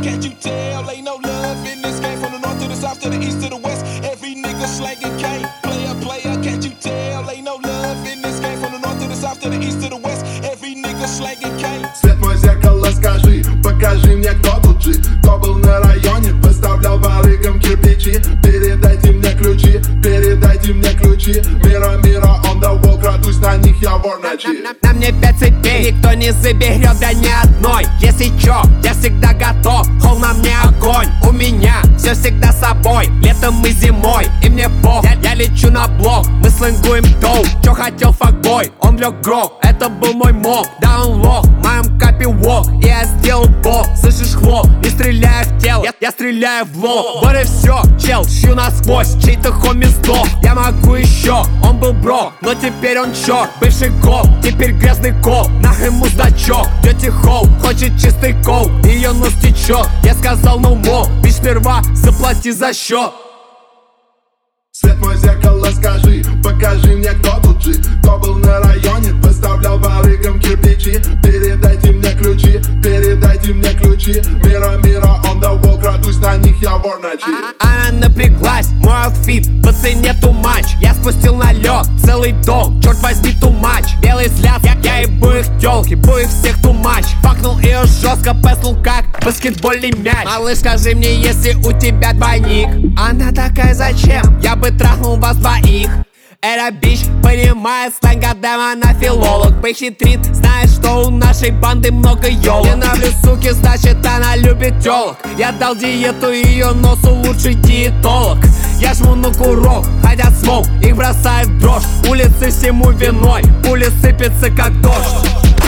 can't you tell? Ain't no love in this game. From the north to the south to the east to the west, every nigga slanging cane. Player, can't you tell? Ain't no love in this game. From the north to the south to the east to the west, every nigga slanging cane. Свет мой зеркало, скажи, покажи мне, кто тут жив. Кто был на районе, выставлял барыгам кирпичи. Передайте мне ключи, передайте мне ключи. Мира, on the wall, крадусь на них, я вор ночи. На мне 5 цепей, никто не заберет, да ни одной. Если чё, я всегда готов, хол на мне огонь. У меня все всегда с собой, летом и зимой. И мне пох, я лечу на блок, мы слэнгуем доу. Чё хотел факбой, он влёг грох, это был мой моб. Да он лох, в моем капе вок, и я сделал бог. Слышишь хлоп, не стреляю в тело, я стреляю в лоб. Вот и всё, чел, шью насквозь, чей-то хоми сдох. Я могу еще, он был бро, но теперь он черт. Бывший гол, теперь грязный кол, нахрен муздачок. Тети Хоу хочет чистый кол, ее нос течет. Я сказал no more, бич сперва заплати за счет. Свет мой зеркало, скажи, покажи мне, кто тут жив. Кто был на районе, выставлял барыгам кирпичи. Передайте мне ключи, передайте мне ключи. Мира, on the wall, крадусь на них, я вор ночи. Она напряглась, мой аутфит по цене too much. Я спустил на лед целый дом, черт возьми too much. Белый взгляд, я ебу их тёлки, бу их всех too much. Факнул ее жестко, песнул как баскетбольный мяч. Малыш, скажи мне, если у тебя двойник. Она такая, зачем? Я бы трахнул вас двоих. Эта бич понимает сленг, гадема она филолог. Похитрит, знает, что у нашей банды много ёлок. Не нравлюсь суки, значит она любит тёлок. Я дал диету ее носу, лучший диетолог. Я жму на курок, хотят смог, их бросает в дрожь. Улицы всему виной, пули сыпятся как дождь.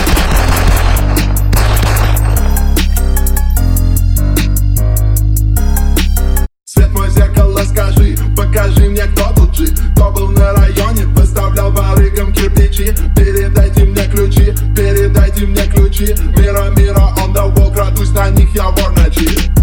Свет мой зеркало, скажи, покажи мне, кто тут жив. Кто был на районе, выставлял барыгам кирпичи. Передайте мне ключи, передайте мне ключи. Мира, on the wall, крадусь на них, я вор ночи.